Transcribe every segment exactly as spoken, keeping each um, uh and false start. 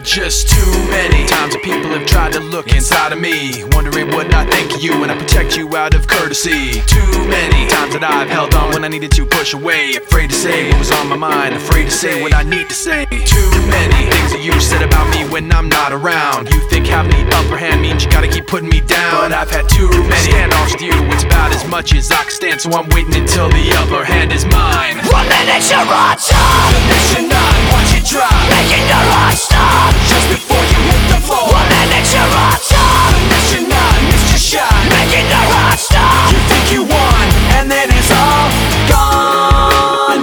just too many times that people have tried to look inside of me, wondering what I think of you and I protect you out of courtesy. Too many times that I've held on when I needed to push away, afraid to say what was on my mind, afraid to say what I need to say. Too many things that you said about me when I'm not around. You think having the upper hand means you gotta keep putting me down, but I've had too many standoffs with you. It's about as much as I can stand, so I'm waiting until the upper hand is mine. One minute you're on top, the next you're not, watch it drop, making the rush stop just before you hit the floor. One minute you're on top, the next you're not, missed your shot, making the rush stop. you think you won, and then it's all gone.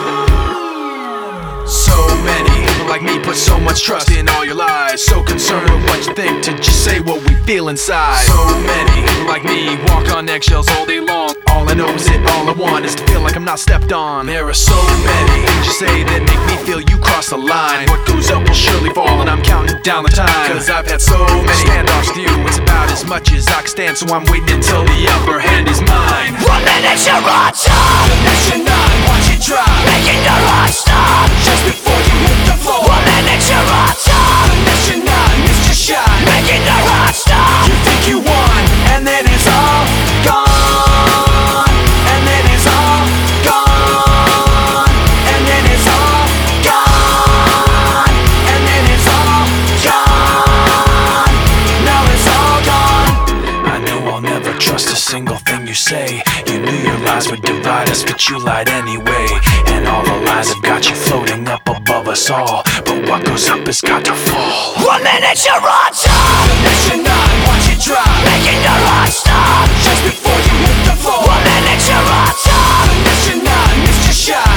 So many people like me put so much trust in all your lies, so concerned with what you think to just say what we feel inside. So many people like me walk on eggshells all day long. All I know is it, all I want is to feel like I'm not stepped on. There are so many things you say that make me feel you cross the line. What goes up will surely fall, and I'm counting down the time, cause I've had so many standoffs with you. It's about as much as I can stand, so I'm waiting until the upper hand is mine. One minute you're on top, the next you're not, watch it drop, making the rush stop just before you hit the floor. One minute you're on top, the next you're not, missed your shot, making the rush stop. you think you won, and then it's all gone. And then it's all gone. And then it's all gone. And then it's all gone. Now it's all gone. I know I'll never trust a single thing you say. You knew your lies would divide us, but you lied anyway. And all the lies have got you floating up above us all, but what goes up has got to fall. One minute you're on top, The next you're not, watch it drop, making the rush stop just before you hit the floor. One minute you're on top, The next you're not, missed your shot,